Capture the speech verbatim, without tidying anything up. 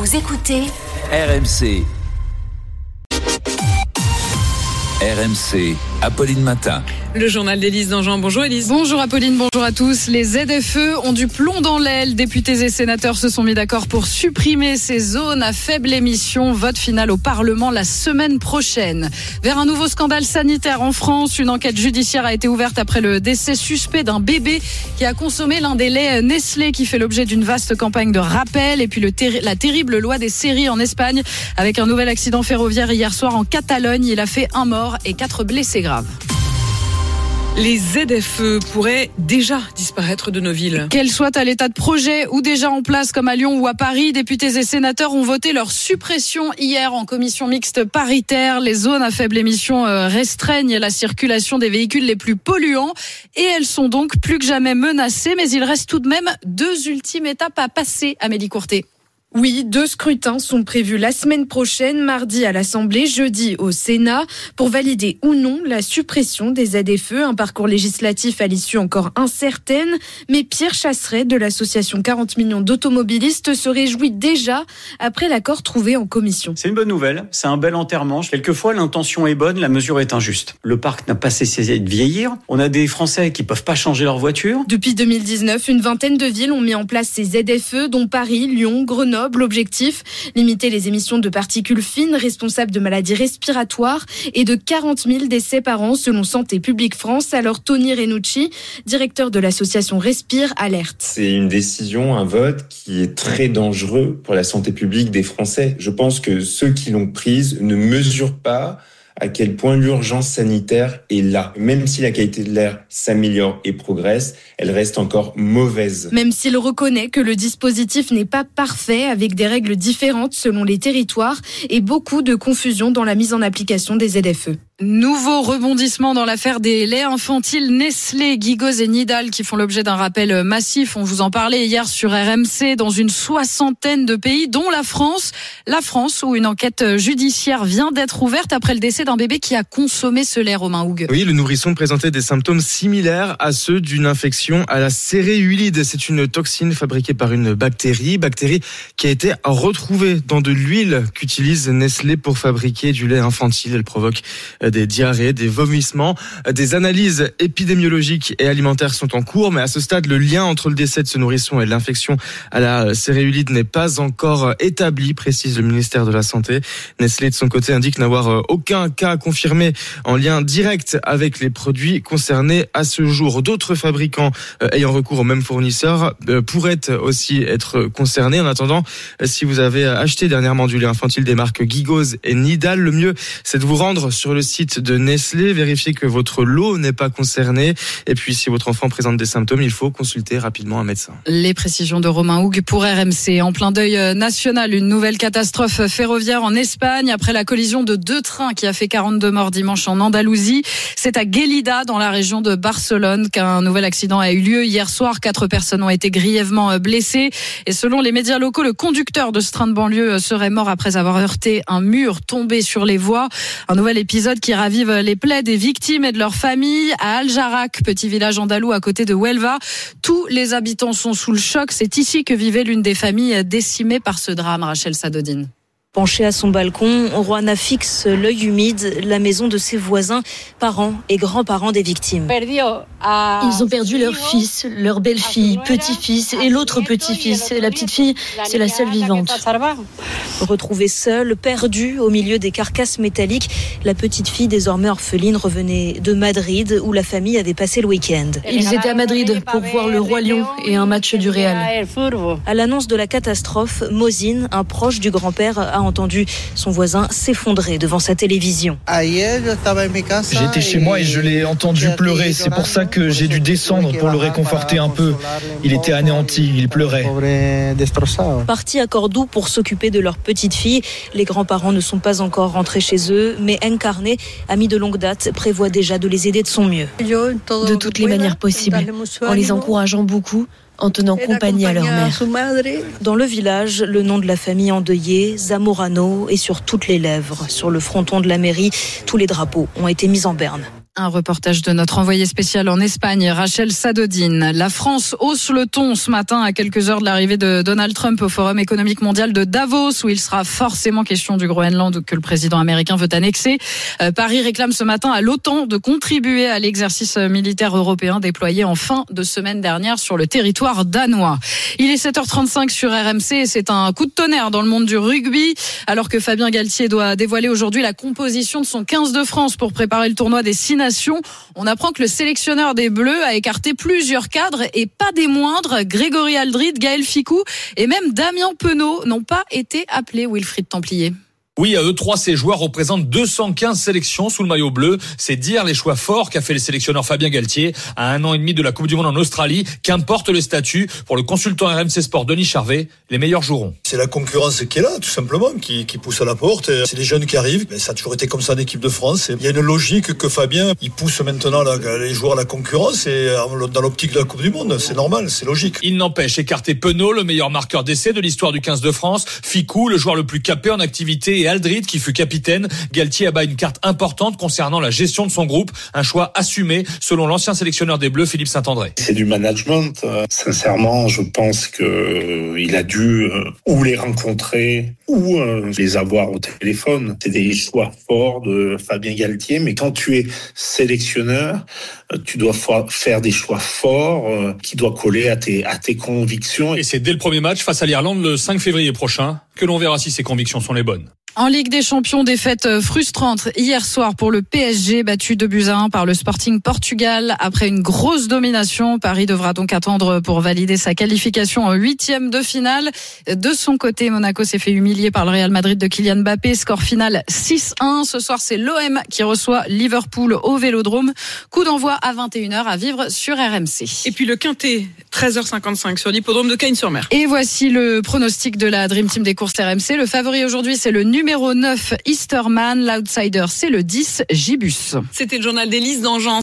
Vous écoutez R M C. R M C, Apolline Matin. Le journal d'Élise Dangean. Bonjour Élise. Bonjour Apolline, bonjour à tous. Les Z F E ont du plomb dans l'aile. Députés et sénateurs se sont mis d'accord pour supprimer ces zones à faible émission. Vote final au Parlement la semaine prochaine. Vers un nouveau scandale sanitaire en France, une enquête judiciaire a été ouverte après le décès suspect d'un bébé qui a consommé l'un des laits Nestlé, qui fait l'objet d'une vaste campagne de rappel. Et puis le terri- la terrible loi des séries en Espagne, avec un nouvel accident ferroviaire hier soir en Catalogne. Il a fait un mort et quatre blessés graves. Les Z F E pourraient déjà disparaître de nos villes. Qu'elles soient à l'état de projet ou déjà en place comme à Lyon ou à Paris, députés et sénateurs ont voté leur suppression hier en commission mixte paritaire. Les zones à faible émission restreignent la circulation des véhicules les plus polluants et elles sont donc plus que jamais menacées. Mais il reste tout de même deux ultimes étapes à passer, Amélie Courtet. Oui, deux scrutins sont prévus la semaine prochaine, mardi à l'Assemblée, jeudi au Sénat, pour valider ou non la suppression des Z F E, un parcours législatif à l'issue encore incertaine. Mais Pierre Chasseret de l'association quarante millions d'automobilistes se réjouit déjà après l'accord trouvé en commission. C'est une bonne nouvelle, c'est un bel enterrement. Quelquefois, l'intention est bonne, la mesure est injuste. Le parc n'a pas cessé de vieillir. On a des Français qui peuvent pas changer leur voiture. Depuis deux mille dix-neuf, une vingtaine de villes ont mis en place ces Z F E, dont Paris, Lyon, Grenoble. L'objectif, limiter les émissions de particules fines responsables de maladies respiratoires et de quarante mille décès par an selon Santé publique France. Alors Tony Renucci, directeur de l'association Respire, alerte. C'est une décision, un vote qui est très dangereux pour la santé publique des Français. Je pense que ceux qui l'ont prise ne mesurent pas à quel point l'urgence sanitaire est là. Même si la qualité de l'air s'améliore et progresse, elle reste encore mauvaise. Même s'il reconnaît que le dispositif n'est pas parfait, avec des règles différentes selon les territoires et beaucoup de confusion dans la mise en application des Z F E. Nouveau rebondissement dans l'affaire des laits infantiles Nestlé, Gigos et Nidal qui font l'objet d'un rappel massif. On vous en parlait hier sur R M C, dans une soixantaine de pays, dont la France. La France, où une enquête judiciaire vient d'être ouverte après le décès d'un bébé qui a consommé ce lait, Romain Hougue. Oui, le nourrisson présentait des symptômes similaires à ceux d'une infection à la céréulide. C'est une toxine fabriquée par une bactérie, bactérie qui a été retrouvée dans de l'huile qu'utilise Nestlé pour fabriquer du lait infantile. Elle provoque des diarrhées, des vomissements. Des analyses épidémiologiques et alimentaires sont en cours, mais à ce stade, le lien entre le décès de ce nourrisson et l'infection à la céréulide n'est pas encore établi, précise le ministère de la Santé. Nestlé, de son côté, indique n'avoir aucun cas confirmé en lien direct avec les produits concernés à ce jour. D'autres fabricants ayant recours au même fournisseur pourraient aussi être concernés. En attendant, si vous avez acheté dernièrement du lait infantile des marques Gigos et Nidal, le mieux, c'est de vous rendre sur le site de Nestlé, vérifier que votre lot n'est pas concerné. Et puis, si votre enfant présente des symptômes, il faut consulter rapidement un médecin. Les précisions de Romain Hougue pour R M C. En plein deuil national, une nouvelle catastrophe ferroviaire en Espagne après la collision de deux trains qui a fait quarante-deux morts dimanche en Andalousie. C'est à Gelida, dans la région de Barcelone, qu'un nouvel accident a eu lieu hier soir. Quatre personnes ont été grièvement blessées. Et selon les médias locaux, le conducteur de ce train de banlieue serait mort après avoir heurté un mur tombé sur les voies. Un nouvel épisode qui ravive les plaies des victimes et de leurs familles. À Aljarac, petit village andalou à côté de Huelva, tous les habitants sont sous le choc. C'est ici que vivait l'une des familles décimées par ce drame, Rachel Sadodine. Penché à son balcon, Juana fixe l'œil humide la maison de ses voisins, parents et grands-parents des victimes. Ils ont perdu leur fils, leur belle-fille, petit-fils et l'autre petit-fils. La petite fille, c'est la seule vivante. Retrouvée seule, perdue au milieu des carcasses métalliques, la petite fille, désormais orpheline, revenait de Madrid où la famille avait passé le week-end. Ils étaient à Madrid pour voir le Roi Lion et un match du Real. À l'annonce de la catastrophe, Mosine, un proche du grand-père, a entendu son voisin s'effondrer devant sa télévision. J'étais chez moi et je l'ai entendu pleurer. C'est pour ça que j'ai dû descendre pour le réconforter un peu. Il était anéanti, il pleurait. Partis à Cordoue pour s'occuper de leur petite fille, les grands-parents ne sont pas encore rentrés chez eux, mais Encarné, ami de longue date, prévoit déjà de les aider de son mieux. De toutes les manières possibles, en les encourageant beaucoup, en tenant compagnie à leur mère. Dans le village, le nom de la famille endeuillée, Zamorano, est sur toutes les lèvres. Sur le fronton de la mairie, tous les drapeaux ont été mis en berne. Un reportage de notre envoyé spécial en Espagne, Rachel Sadodine. La France hausse le ton ce matin à quelques heures de l'arrivée de Donald Trump au Forum économique mondial de Davos, où il sera forcément question du Groenland que le président américain veut annexer. Euh, Paris réclame ce matin à l'OTAN de contribuer à l'exercice militaire européen déployé en fin de semaine dernière sur le territoire danois. Il est sept heures trente-cinq sur R M C et c'est un coup de tonnerre dans le monde du rugby, alors que Fabien Galtier doit dévoiler aujourd'hui la composition de son quinze de France pour préparer le tournoi des Six Nations. On apprend que le sélectionneur des Bleus a écarté plusieurs cadres et pas des moindres. Grégory Aldrit, Gaël Fickou et même Damien Penaud n'ont pas été appelés, Wilfried Templier. Oui, à eux trois, ces joueurs représentent deux cent quinze sélections sous le maillot bleu. C'est dire les choix forts qu'a fait le sélectionneur Fabien Galtier à un an et demi de la Coupe du Monde en Australie. Qu'importe le statut, pour le consultant R M C Sport Denis Charvet, les meilleurs joueront. C'est la concurrence qui est là, tout simplement, qui, qui pousse à la porte. C'est les jeunes qui arrivent. Mais ça a toujours été comme ça en équipe de France. Il y a une logique que Fabien, il pousse maintenant la, les joueurs à la concurrence et dans l'optique de la Coupe du Monde. C'est normal, c'est logique. Il n'empêche, écarter Penaud, le meilleur marqueur d'essai de l'histoire du quinze de France, Fickou, le joueur le plus capé en activité, et Aldrit, qui fut capitaine. Galtier abat une carte importante concernant la gestion de son groupe. Un choix assumé, selon l'ancien sélectionneur des Bleus, Philippe Saint-André. C'est du management. Sincèrement, je pense qu'il a dû euh, ou les rencontrer ou euh, les avoir au téléphone. C'est des choix forts de Fabien Galtier, mais quand tu es sélectionneur, tu dois faire des choix forts euh, qui doivent coller à tes, à tes convictions. Et c'est dès le premier match face à l'Irlande le cinq février prochain que l'on verra si ses convictions sont les bonnes. En Ligue des Champions, défaite frustrante hier soir pour le P S G, battu deux buts à un par le Sporting Portugal. Après une grosse domination, Paris devra donc attendre pour valider sa qualification en huitième de finale. De son côté, Monaco s'est fait humilier par le Real Madrid de Kylian Mbappé. Score final six un. Ce soir, c'est l'O M qui reçoit Liverpool au Vélodrome. Coup d'envoi à vingt et une heures à vivre sur R M C. Et puis le Quintet, treize heures cinquante-cinq sur l'hippodrome de Cagnes-sur-Mer. Et voici le pronostic de la Dream Team des courses R M C. Le favori aujourd'hui, c'est le numéro neuf, Easterman. L'outsider, c'est le dix, Gibus. C'était le journal d'Élise Dangean.